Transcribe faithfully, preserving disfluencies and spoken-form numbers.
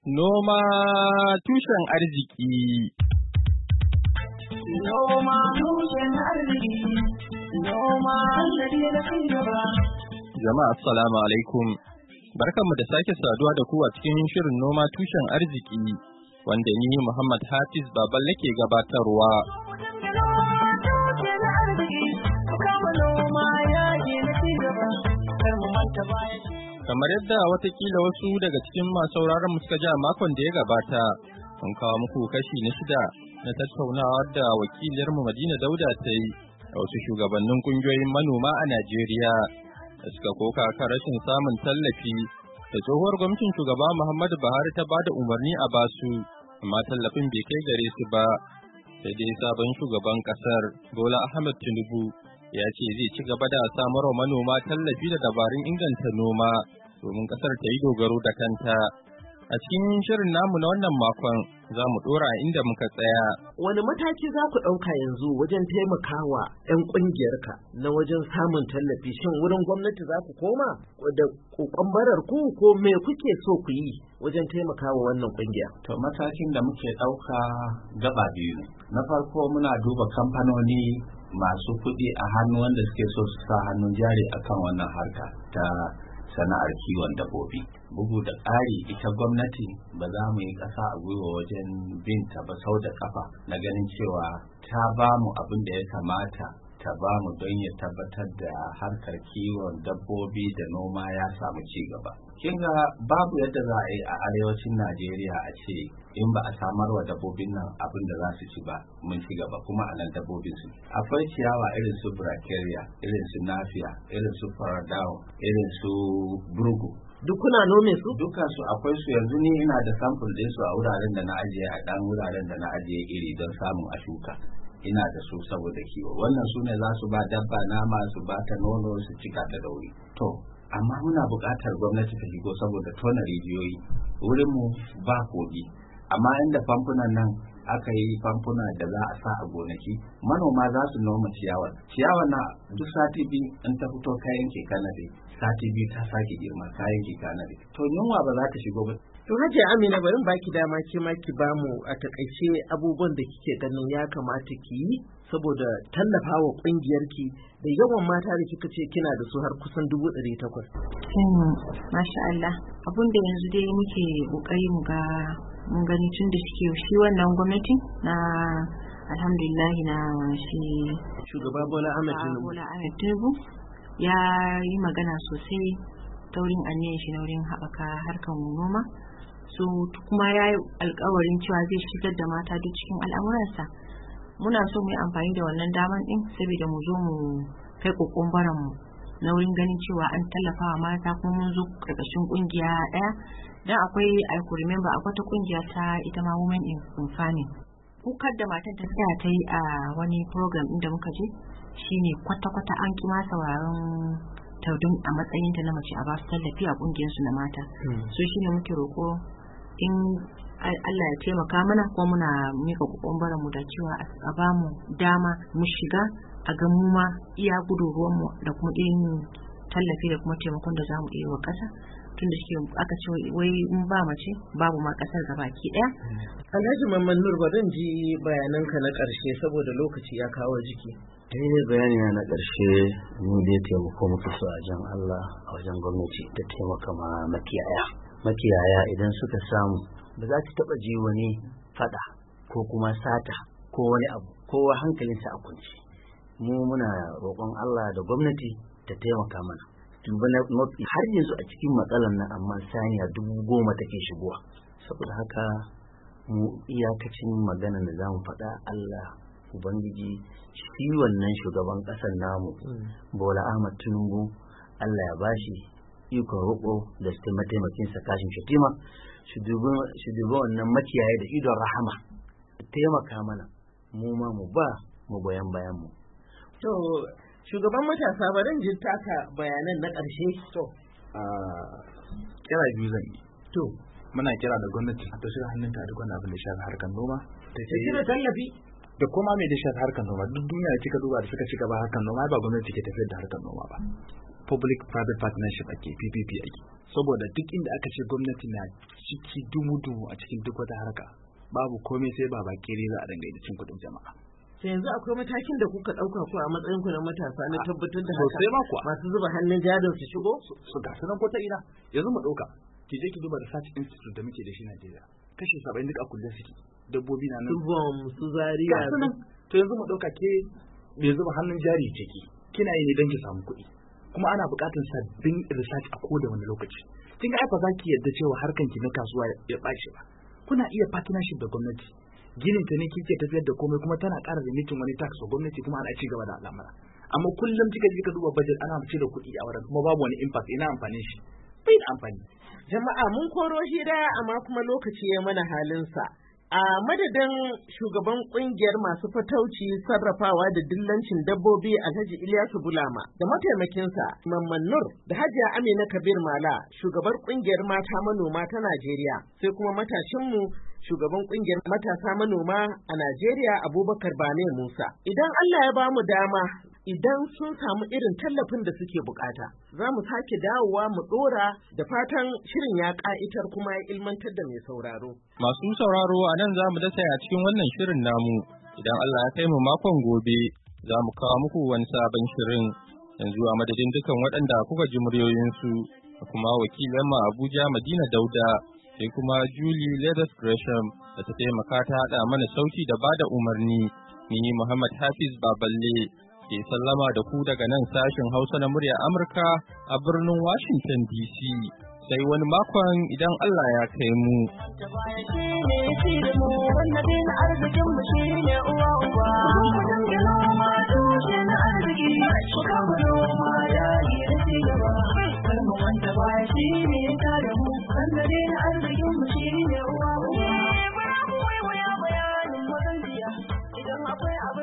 Noma tushen arziki. Noma tushen arziki. Noma sannadi na cigaba. Jama'a assalamu alaikum. Barkanmu da sake saduwa da ku a cikin shirin noma tushen arziki wanda ni Muhammad Hafiz Baballe ke gabatarwa. Kamar yadda watakila wasu daga cikin masu sauraron mu suka ji a makon da ya gabata, mun kawo muku kashi na shida na tattaunawa da wakiliyarmu Madina Dauda ta yi da wasu shugabannin kungiyoyin manoma a Najeriya da suka koka kan rashin samun tallafi da tsohuwar gwamnatin shugaba Muhammadu Buhari ta bada umarni a basu, amma tallafin bai kai gare su ba. Sai dai sabon shugaban kasar Bola Ahmed Tinubu ya ce zai ci gaba da samar wa manoma tallafi da dabarun inganta noma domin kasar ta yi dogaro da kanta. A cikin shirin namu na wannan makon za mu dora inda muka tsaya. Wani mataki za ku ɗauka yanzu wajen taimakawa 'yan ƙungiyarka na wajen samun tallafi? Shin wurin gwamnati za ku koma da kokon barar ku ko me kuke so ku yi wajen taimakawa wannan ƙungiya? To matakin da muke ɗauka gaba biyu ne. Na farko muna duba kamfanoni masu kuɗi a hannu wanda suke so su sa hannun jari akan wannan harka ta sana'ar kiwon dabbobi. Bugu da ƙari ita gwamnati ba za mu yi ƙasa a gwiwa wajen binta ba sau da ƙafa na ganin cewa ta ba mu abin da ya kamata ta ba mu don ya tabbatar da harkar kiwon dabbobi da noma ya samu ci gaba. Kin ga babu yadda za a yi a arewacin Najeriya a ce in ba a samar wa dabbobin nan abin da za su ci ba mun ci gaba, kuma a nan dabbobin su akwai ciyawa irin su bracharia, irin su nafiya, irin su faradawo, irin su burgu. Duk kuna nome su? Dukkan su akwai su. Yanzu ni ina da sample ɗin su a wuraren da na ajiye a ɗan wuraren da na ajiye iri don samun a shuka. Ina da su saboda kiwo. Wannan su ne za su ba dabba nama, su ba ta nono, su cika ta da wuri. To, amma muna buƙatar gwamnati ta shigo saboda tona rijiyoyi. Wurinmu ba kogi. Amma inda famfunan nan aka yi famfuna da za a sa a gonaki, manoma za su noma ciyawar. Ciyawar na duk sati biyu in ta fito kayan ke kanade, sati biyu ta sake girma kayan ke kanade. To yunwa ba za ta shigo ba. To Hajiya Amina, bari baki dama ke ma ki bamu a takaice abubuwan da kike ganin ya kamata ki yi saboda tallafawa kungiyarki da yawan mata da kika ce kina da su har kusan dubu ɗari takwas. Masha Allah, abun da yanzu dai muke kokari mu ga mun gani tun da suke shi wannan gwamnati na alhamdulillah na shi shugaba Bola Ahmed Tinubu Bola Ahmed Tinubu ya yi magana sosai ta wurin aniyan shi na wurin haɓaka harkar noma. So kuma ya yi alkawarin cewa zai shigar da mata duk cikin al'amuransa. Muna so mu yi amfani da wannan daman din saboda mu zo mu kai kokon mu na wurin ganin cewa an tallafa wa mata kuma mun zo karkashin kungiya ɗaya. Dan akwai I could remember akwai ta kungiya ta ita ma Women in Farming. Kukar da matan ta tsaya ta yi a wani program inda muka je shine kwata-kwata an kima sauraron taudun a matsayinta na mace a ba su tallafi a kungiyarsu na mata. So shine muke roko in Allah ya taimaka mana kuma muna mika kokon mu da cewa a ba mu dama mu shiga a ga mu ma iya gudunruwan mu da kuma irin tallafi da kuma taimakon da zamu iya wa kasa, tunda shi aka ce wai in ba mace babu ma kasar gabaki daya. Alhaji Mamman Nur, bari ji bayananka na karshe saboda lokaci ya kawo jiki. Eh, bayani na karshe ni dai taimako muke so a jan Allah a wajen gwamnati ta taimaka ma makiyaya. Makiyaya idan suka samu ba za su taba ji wani fada ko kuma sata ko wani abu, kowa hankalinsa a kunci. Mu muna roƙon Allah da gwamnati ta taimaka mana. Har yanzu a cikin matsalar nan amma saniya dubu goma take shigowa. Saboda haka mu iyakacin magana da zamu faɗa Allah Ubangiji shi wannan shugaban ƙasar namu Bola Ahmed Tinubu Allah ya bashi ikon roƙo da su mataimakin sa Kashim Shettima su dubi wannan makiyaye da idon rahama, taimaka mana mu ma mu ba mu goyon bayan mu. To shugaban matasa bari in ji taka bayanan na ƙarshe. To a kira biyu zan yi. To muna kira da gwamnati ta shiga hannunta a duk wani abin da shafi harkar noma. Ta ce tallafi da kuma mai da shafi harkar noma. Duk duniya da kika duba da suka ci gaba harkar noma ba gwamnati ke tafiyar da harkar noma ba. Public private partnership ake P P P ake. saboda duk inda aka ce gwamnati na ciki dumu-dumu a cikin duk wata harka babu komai sai ba bakire za a dinga cin kuɗin jama'a. sai yanzu akwai matakin da kuka ɗauka ko a matsayin ku na matasa na tabbatar da haka sosai ma kuwa masu zuba hannun jarin su shigo su ga sanan ko ta ina yanzu mu ɗauka ki je ki duba research institute da muke da shi Najeriya kashi saba'in duk a kullum suke dabbobi na nan su bom su zariya to yanzu mu ɗauka ke bai zuba hannun jari ce ki kina yi ne don ki samu kuɗi kuma ana buƙatar sabbin research a koda wani lokaci kin ga ai ba za ki yadda cewa harkan ki na kasuwa ya ɓaci ba kuna iya partnership da gwamnati ginin ta ne kike tafiyar da komai kuma tana ƙara limitin wani tax wa gwamnati kuma ana ci gaba da al'amura amma kullum kika je ka duba budget ana fice da kuɗi a wurin kuma babu wani impact ina amfanin shi bai da amfani. Jama'a mun koro hira amma kuma lokaci ya mana halinsa. A madadin shugaban kungiyar masu fatauci sarrafawa da dillancin dabbobi Alhaji Ilyasu Bulama da mataimakinsa Mamman Nur da Hajiya Amina Kabir Mala shugabar kungiyar mata manoma ta Najeriya sai kuma matashinmu shugaban kungiyar matasa manoma a Najeriya Abubakar Bane Musa. Idan Allah ya bamu dama idan sun samu irin tallafin da suke bukata za mu sake dawowa mu dora da fatan shirin ya ka'itar kuma ya ilmantar da mai sauraro. Masu sauraro a nan za mu dasa a cikin wannan shirin namu idan Allah ya kai mu makon gobe za mu kawo muku wani sabon shirin yanzu a madadin dukan waɗanda kuka ji muryoyinsu da kuma wakilan mu Abuja Madina Dauda sai kuma Julie Leathers Gresham da ta taimaka ta haɗa mana sauti da bada umarni ni Muhammad Hafiz Baballe ke sallama da ku daga nan sashen Hausa na murya Amurka a birnin Washington D C sai wani makon idan Allah ya kai mu. Idan akwai